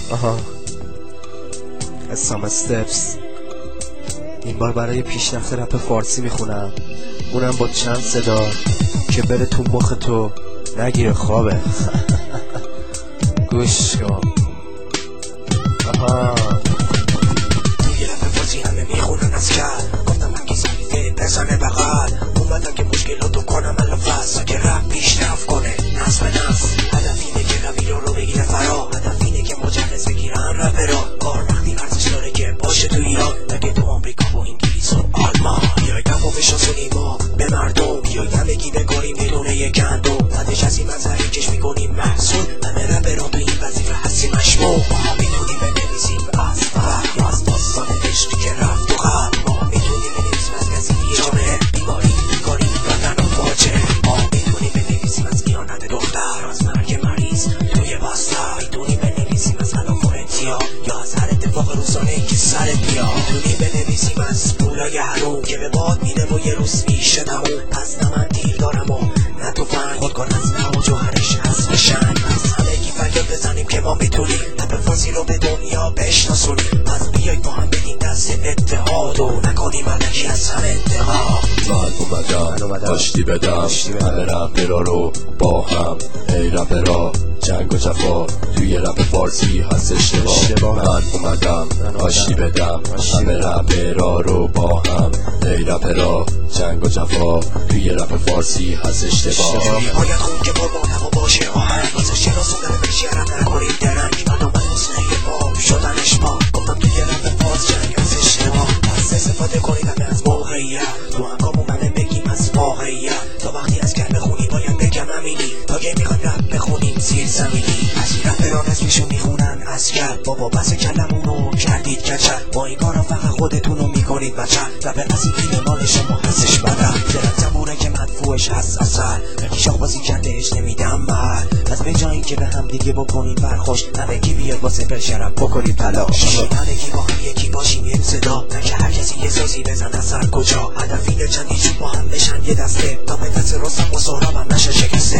آها اسام استپس. این بار برای پیشرفت رپ فارسی میخونم، اونم با چند صدا که بره تو مخ تو نگیره خوابه. گوش کن. آها توی رپ فارسی همه میخونن از کل، گفتم هرکی زنیده بزنه بغل، اومدم که مشکلاتو کنم الافس که رپ پیشرفت کنه نصف نصف. هدف اینه که روی رو بگیره فرا، هدف اینه که مجهز بگیرن رپ را. کار وقتی ارزش داره که باشه تو ایران، نگه تو آمریکا و انگلیس و آلمان. بیای دفعه بشناسونیم ما به مردم، بیای همگی بکاریم بدون یک گندم. بعدش از این منظره کش میکنیم محصول، همه رپران تو این وظیفه هستیم مشمول. ما میتونیم بنویسیم از فقر یا از داستان عشقی که رفت و قبل. ما میتونیم بنویسیم از گزیدگی جامعه، بیماری بیکاری وطن و فاجعه. ما میتونیم بنویسیم از خیانت دختر، از مرگ مریض توی بستر. میتونیم بنویسیم از خلاف و انتیا، یا از هر اتفاق روزانه‌ای که سرت بیاد. میتونیم بنویسیم از پولای حروم که به باد میره و یه روز میشه تموم. پس نه من دیر دارم و نه تو فن، خود کن از نه و جوهرش هست بشن. پس همگی فریاد بزنیم که ما میتونیم رپ فارسی رو به دنیا بشناسونیم. پس بیایید با هم بدیم دست اتحاد و نکنیم علکی از هم انتقاد. من اومدم آشتی بدم همه رپرا رو با هم. ای رپرا جنگ و جفا توی رپ فارسی هست اشتباه. من اومدم آشتی بدم همه رپرا رو با هم. ای رپرا جنگ و جفا توی رپ فارسی هست اشتباه. باید خون که پر با باشه آهنگ، واسه شناسوندن بشی رپ نکنیم درنگ. من اومد حسنه پاپ شدنش ما، گفتم توی رپ فارس جنگ هست اشتباه. پس استفاده کنید همه از موقعیت، تو هنگامون همه بگیم از واقعیت. تا وقتی از کلمه خونی باید بگم امینی، تا که میخوایم رپ بخونیم زیر زمینی. از این رپران اسمشو میخونن از کل، بابا بس کلمونو کردید کچل. با این کارا فقط خودتونو میکنید بچل. رپ اصیل مال شما هستش بدل، درد زبونه که مدفوعش هست اصل. هرکی شاخ بازی کردهش نمیدم مل. از به جایی که به هم دیگه بکنیم برخوش، همگی بیاد واسه پرشرم بکنید تلاش. همگی با هم یکی باشیم یک صدا، نه که هر کسی یه سازی بزن از سر کجا. هدف اینه چندی جور با هم بشن یه دسته، تا به دست رستم و سهرابم نشه شکسته.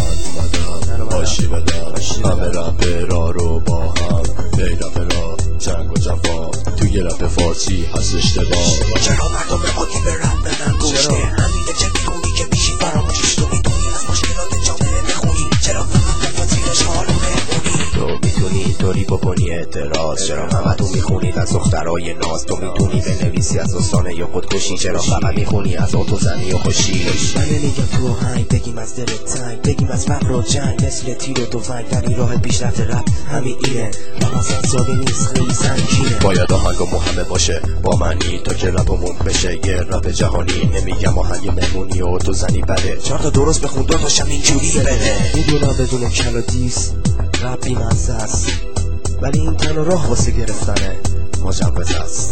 من اومدم آشتی بدم همه رپرا رو با هم. ای رپرا جنگ و جفا توی رپ فارسی هست اشتباه. چرا مردم عادی به رپ بدن گوشته؟ همینه چه میکنی که میشی فراموشش؟ تو میتونی از مشکلات جامعه بخونی، چرا فقط بفازیرش حالو بمونی؟ تو میتونی اینطوری بکنی اعتراض، چرا همتون میخونید از دخترای ناز؟ تو میتونی بنویسی از داستان یا خودکشی، چرا فقط میخونی از آتو زنی و خوشی؟ من نمیگم تو آهنگ بگیم از دل تنگ، بگیم از فقر و جنگ مثل تیر و تفنگ. ولی راه پیشرفت رپ همین اینه، من اصلا ساده نیست خیلی سنگینه. باید آهنگمون همه باشه با منی تا که رپمون بشه یه رپ جهانی. نمیگم آهنگ مهمونی و تو زنی بده، 4 تا درست بخون 2 تاشم اینجوری بده. میدونم بدون کل و دیس رپ بی‌مزه است، ولی این تنها راه واسه گرفتنه مجوز است.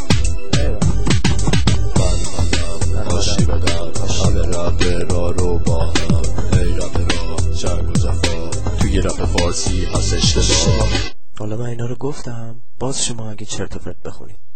من آشتی بدم همه رپرا رو با هم. ای رپرا جنگ و جفا توی رپ فارسی هست اشتباه. حالا من اینا رو گفتم، باز شما اگه چرت و پرت بخونید